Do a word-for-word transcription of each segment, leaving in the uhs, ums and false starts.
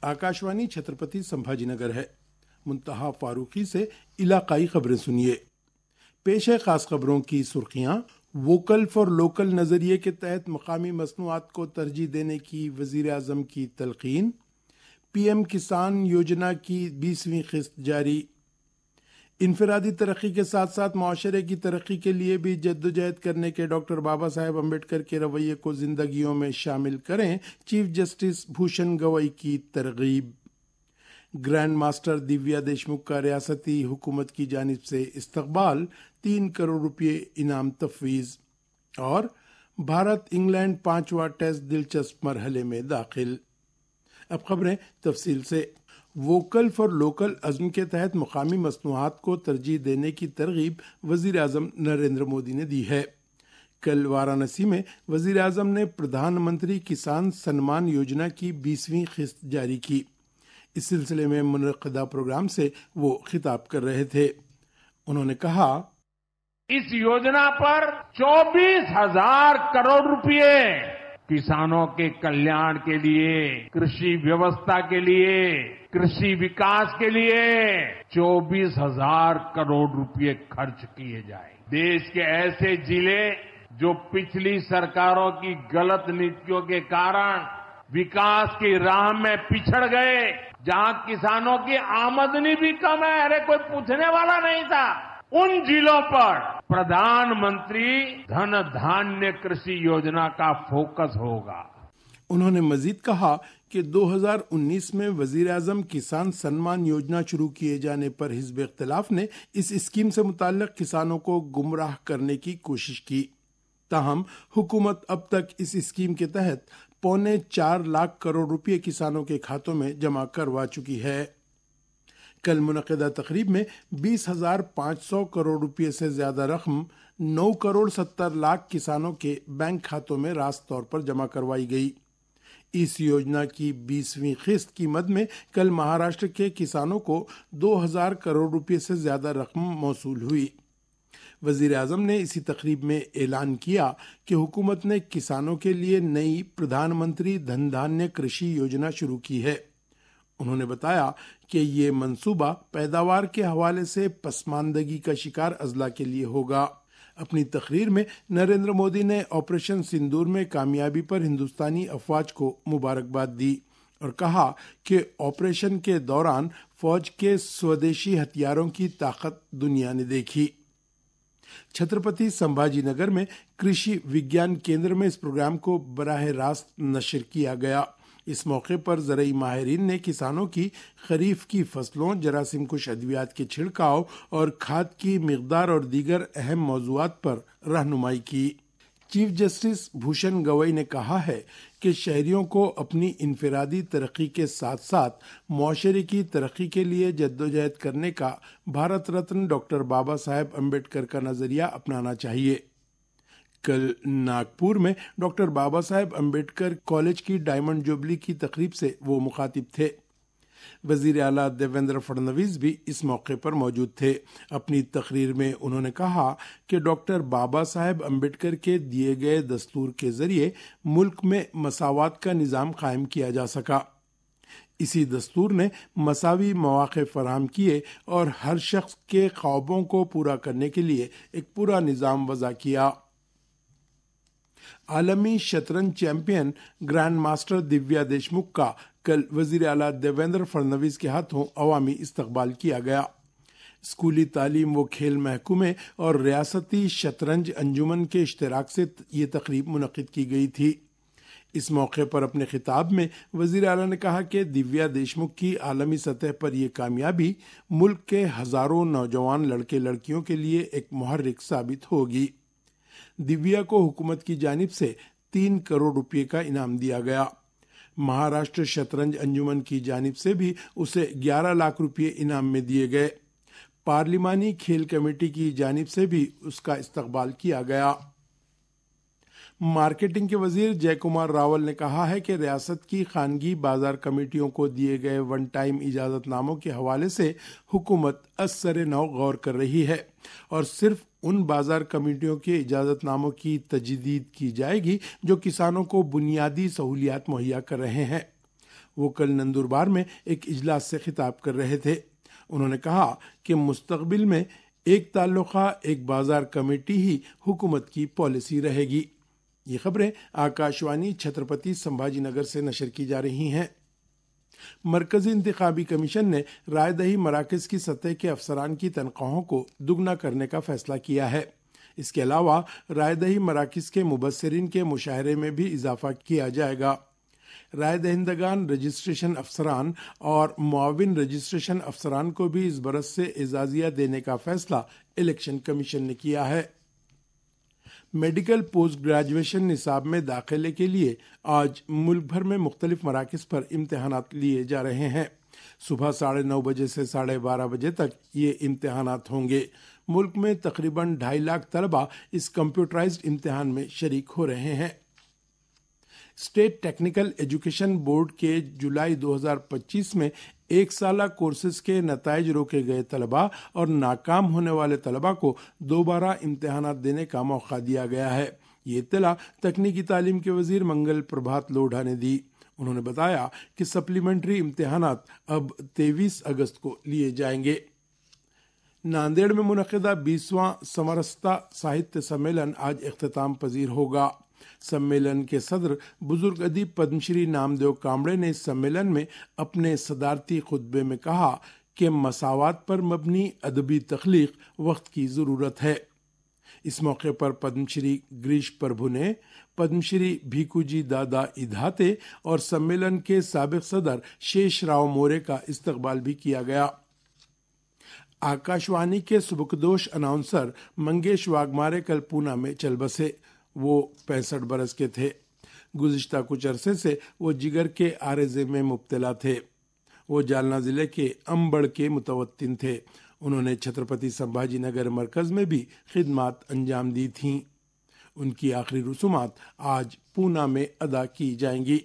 आकाशवाणी छत्रपति संभाजी नगर है। मुंतहा फारूकी से इलाकाई खबरें सुनिए। पेश है खास खबरों की सुर्खियां। वोकल फॉर लोकल नजरिए के तहत मकामी मसनूआत को तरजीह देने की वजीर आजम की तलकीन। पीएम किसान योजना की बीसवीं किस्त जारी। इनफरादी तरक्की के साथ साथ माशरे की तरक्की के लिए भी जद्दोजहद करने के डॉक्टर बाबा साहेब अम्बेडकर के रवैये को जिंदगियों में शामिल करें, चीफ जस्टिस भूषण गवई की तरगीब। ग्रैंड मास्टर दिव्या देशमुख का रियासती हुकूमत की जानिब से इस्तकबाल, तीन करोड़ रुपये इनाम तफवीज। और भारत इंग्लैंड पांचवा टेस्ट दिलचस्प मरहले में दाखिल। अब खबरें तफसील से। वोकल फॉर लोकल अज़्म के तहत मकामी मसनूआत को तरजीह देने की तरगीब वज़ीर आज़म नरेंद्र मोदी ने दी है। कल वाराणसी में वज़ीर आज़म ने प्रधानमंत्री किसान सम्मान योजना की बीसवीं किस्त जारी की। इस सिलसिले में मुनक़्क़दा प्रोग्राम से वो खिताब कर रहे थे। उन्होंने कहा, इस योजना पर चौबीस हजार करोड़ रुपए किसानों के कल्याण के लिए, कृषि व्यवस्था के लिए, कृषि विकास के लिए चौबीस हजार करोड़ रुपए खर्च किए जाए। देश के ऐसे जिले जो पिछली सरकारों की गलत नीतियों के कारण विकास की राह में पिछड़ गए, जहां किसानों की आमदनी भी कम है, अरे कोई पूछने वाला नहीं था, उन जिलों पर प्रधानमंत्री धन धान्य कृषि योजना का फोकस होगा। उन्होंने मजीद कहा कि दो हज़ार उन्नीस में वजीर आजम किसान सम्मान योजना शुरू किए जाने पर हिज़्ब इख्तिलाफ ने इस स्कीम से मुताल्लिक किसानों को गुमराह करने की कोशिश की। ताहम हुकूमत अब तक इस स्कीम के तहत पौने चार लाख करोड़ रुपए किसानों के खातों में जमा करवा चुकी है। कल मुनक़्क़दा तकरीब में बीस हजार पाँच सौ करोड़ रुपए से ज्यादा रकम नौ करोड़ सत्तर लाख किसानों के बैंक खातों में रास्त तौर पर जमा करवाई गई। इस योजना की बीसवीं किस्त की मद में कल महाराष्ट्र के किसानों को दो हजार करोड़ रुपए से ज्यादा रकम मौसूल हुई। वजीर आजम ने इसी तकरीब में ऐलान किया कि हुकूमत ने किसानों के लिए नई प्रधानमंत्री धन धान्य कृषि योजना शुरू की है। उन्होंने बताया कि ये मंसूबा पैदावार के हवाले से पसमानदगी का शिकार अजला के लिए होगा। अपनी तकरीर में नरेंद्र मोदी ने ऑपरेशन सिंदूर में कामयाबी पर हिंदुस्तानी अफवाज को मुबारकबाद दी और कहा कि ऑपरेशन के दौरान फौज के स्वदेशी हथियारों की ताकत दुनिया ने देखी। छत्रपति संभाजी नगर में कृषि विज्ञान केंद्र में इस प्रोग्राम को बराह रास्त नशर किया गया। इस मौके पर ज़रई माहिरीन ने किसानों की खरीफ की फसलों, जरासीम कुश अद्वियात के छिड़काव और खाद की मिकदार और दीगर अहम मौज़ूआत पर रहनुमाई की। चीफ जस्टिस भूषण गवई ने कहा है कि शहरियों को अपनी इनफरादी तरक्की के साथ साथ माशरे की तरक्की के लिए जद्दोजहद करने का भारत रत्न डॉक्टर बाबा साहेब अम्बेडकर का नजरिया अपनाना चाहिए। कल नागपुर में डॉक्टर बाबा साहेब अम्बेडकर कॉलेज की डायमंड जुबली की तकरीब से वो मुखातिब थे। वजीर आला देवेंद्र फडणवीस भी इस मौके पर मौजूद थे। अपनी तकरीर में उन्होंने कहा कि डॉक्टर बाबा साहेब अम्बेडकर के दिए गए दस्तूर के जरिए मुल्क में मसावात का निज़ाम कायम किया जा सका। इसी दस्तूर ने मसावी मौक़े फराहम किए और हर शख्स के ख्वाबों को पूरा करने के लिए एक पूरा निज़ाम वज़ा किया। आलमी शतरंज champion grandmaster Divya Deshmukh का कल वजीर आला देवेंद्र फडणवीस के हाथों अवामी इस्तकबाल किया गया। स्कूली तालीम व खेल महकमे और रियासती शतरंज अंजुमन के इश्तराक से ये तकरीब मुनक़्क़िद की गई थी। इस मौके पर अपने खिताब में वजीर आला ने कहा कि दिव्या देशमुख की आलमी सतह पर यह कामयाबी मुल्क के हजारों नौजवान लड़के लड़कियों के लिए एक मुहर्रिक साबित होगी। दिव्या को हुकूमत की जानिब से तीन करोड़ रुपए का इनाम दिया गया। महाराष्ट्र शतरंज अंजुमन की जानिब से भी उसे ग्यारह लाख रुपए इनाम में दिए गए। पार्लिमानी खेल कमेटी की जानिब से भी उसका इस्तकबाल किया गया। मार्केटिंग के वजीर जय कुमार रावल ने कहा है कि रियासत की खानगी बाजार कमेटियों को दिए गए वन टाइम इजाजतनामों के हवाले से हुकूमत असर नौ गौर कर रही है और सिर्फ उन बाजार कमेटियों के इजाजतनामों की तजदीद की जाएगी जो किसानों को बुनियादी सहूलियात मुहैया कर रहे हैं। وہ کل نندربار میں ایک اجلاس سے خطاب کر رہے تھے۔ انہوں نے کہا کہ مستقبل میں ایک تعلقہ ایک بازار کمیٹی ہی حکومت کی پالیسی رہے گی۔ یہ خبریں آکاشوانی چھترپتی سمبھاجی نگر سے نشر کی جا رہی ہیں۔ مرکزی انتخابی کمیشن نے رائے دہی مراکز کی سطح کے افسران کی تنخواہوں کو دگنا کرنے کا فیصلہ کیا ہے۔ اس کے علاوہ رائے دہی مراکز کے مبصرین کے مشاہرے میں بھی اضافہ کیا جائے گا۔ رائے دہندگان رجسٹریشن افسران اور معاون رجسٹریشن افسران کو بھی اس برس سے اعزازیہ دینے کا فیصلہ الیکشن کمیشن نے کیا ہے۔ میڈیکل پوسٹ گریجویشن نصاب میں داخلے کے لیے آج ملک بھر میں مختلف مراکز پر امتحانات لیے جا رہے ہیں۔ صبح ساڑھے نو بجے سے ساڑھے بارہ بجے تک یہ امتحانات ہوں گے۔ ملک میں تقریباً ڈھائی لاکھ طلبہ اس کمپیوٹرائزڈ امتحان میں شریک ہو رہے ہیں۔ اسٹیٹ ٹیکنیکل ایجوکیشن بورڈ کے جولائی دو ہزار پچیس میں ایک سالہ کورسز کے نتائج روکے گئے طلبہ اور ناکام ہونے والے طلبہ کو دوبارہ امتحانات دینے کا موقع دیا گیا ہے۔ یہ اطلاع تکنیکی تعلیم کے وزیر منگل پربھات لوڈھا نے دی۔ انہوں نے بتایا کہ سپلیمنٹری امتحانات اب تیئیس اگست کو لیے جائیں گے۔ ناندیڑ میں منعقدہ بیسواں سمرستا ساہتیہ سمیلن آج اختتام پذیر ہوگا۔ سمیلن کے صدر بزرگ ادیب پدم شری نامدیو کامڑے نے اس سمیلن میں اپنے صدارتی خطبے میں کہا کہ مساوات پر مبنی ادبی تخلیق وقت کی ضرورت ہے۔ اس موقع پر پدم شری گریش پربھو نے، پدم شری بھیکو جی دادا ادھاتے اور سمیلن کے سابق صدر شیش راؤ مورے کا استقبال بھی کیا گیا۔ آکاشوانی کے سبکدوش اناؤنسر منگیش واگمارے کل پونا میں چل بسے۔ وہ پینسٹھ برس کے تھے۔ گزشتہ کچھ عرصے سے وہ جگر کے عارضے میں مبتلا تھے۔ وہ جالنا ضلع کے امبڑ کے متوطن تھے۔ انہوں نے چھترپتی سمبھاجی نگر مرکز میں بھی خدمات انجام دی تھیں۔ ان کی آخری رسومات آج پونا میں ادا کی جائیں گی۔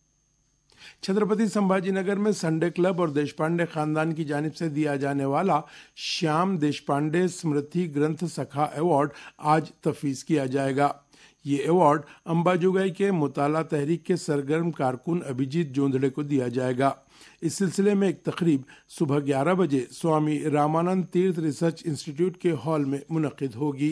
چھترپتی سمبھاجی نگر میں سنڈے کلب اور دیشپانڈے خاندان کی جانب سے دیا جانے والا شیام دیشپانڈے اسمرتی گرنتھ سکھا ایوارڈ آج تفویض کیا جائے گا۔ یہ ایوارڈ امباجوگائی کے مطالعہ تحریک کے سرگرم کارکن ابھیجیت جوندھڑے کو دیا جائے گا۔ اس سلسلے میں ایک تقریب صبح گیارہ بجے سوامی رامانند تیرتھ ریسرچ انسٹیٹیوٹ کے ہال میں منعقد ہوگی۔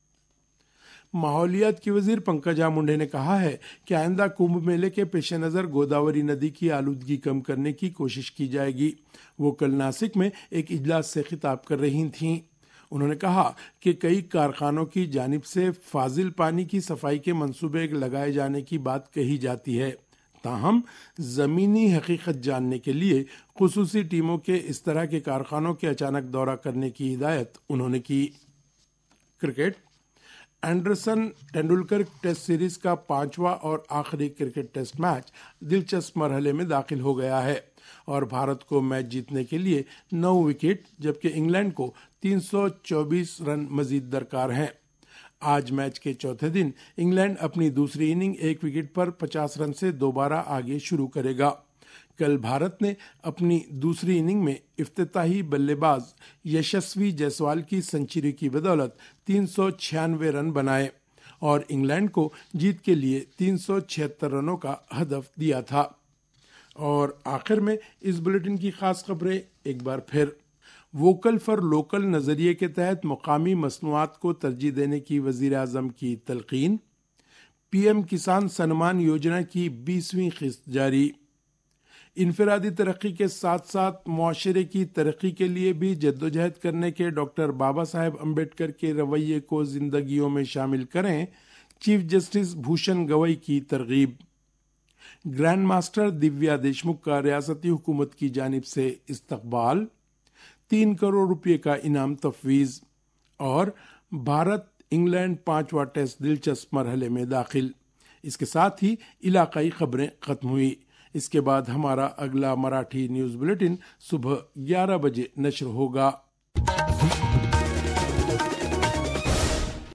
ماحولیات کی وزیر پنکجا منڈے نے کہا ہے کہ آئندہ کمبھ میلے کے پیش نظر گوداوری ندی کی آلودگی کم کرنے کی کوشش کی جائے گی۔ وہ کل ناسک میں ایک اجلاس سے خطاب کر رہی تھیں۔ انہوں نے کہا کہ کئی کارخانوں کی جانب سے فاضل پانی کی صفائی کے منصوبے لگائے جانے کی بات کہی جاتی ہے، تاہم زمینی حقیقت جاننے کے لیے خصوصی ٹیموں کے اس طرح کے کارخانوں کے اچانک دورہ کرنے کی ہدایت انہوں نے کی۔ Cricket Anderson Tendulkar test series کا پانچواں اور آخری کرکٹ ٹیسٹ میچ دلچسپ مرحلے میں داخل ہو گیا ہے اور بھارت کو میچ جیتنے کے لیے نو وکٹ جبکہ انگلینڈ کو تین سو چوبیس رن مزید درکار ہیں۔ آج میچ کے چوتھے دن انگلینڈ اپنی دوسری اننگ ایک وکٹ پر پچاس رن سے دوبارہ آگے شروع کرے گا۔ کل بھارت نے اپنی دوسری اننگ میں افتتاحی بلے باز یشسوی جیسوال کی سنچری کی بدولت تین سو چھیانوے رن بنائے اور انگلینڈ کو جیت کے لیے تین سو چھہتر رنوں کا ہدف دیا تھا۔ اور آخر میں اس بلیٹن کی خاص خبریں ایک بار پھر۔ ووکل فار لوکل نظریے کے تحت مقامی مصنوعات کو ترجیح دینے کی وزیر اعظم کی تلقین۔ پی ایم کسان سنمان یوجنا کی بیسویں قسط جاری۔ انفرادی ترقی کے ساتھ ساتھ معاشرے کی ترقی کے لیے بھی جدوجہد کرنے کے ڈاکٹر بابا صاحب امبیڈکر کے رویے کو زندگیوں میں شامل کریں، چیف جسٹس بھوشن گوئی کی ترغیب۔ گرینڈ ماسٹر دیویا دیشمکھ کا ریاستی حکومت کی جانب سے استقبال، تین کروڑ روپے کا انعام تفویض اور بھارت انگلینڈ پانچواں ٹیسٹ دلچسپ مرحلے میں داخل۔ اس کے ساتھ ہی علاقائی خبریں ختم ہوئی۔ اس کے بعد ہمارا اگلا مراٹھی نیوز بلیٹن صبح گیارہ بجے نشر ہوگا۔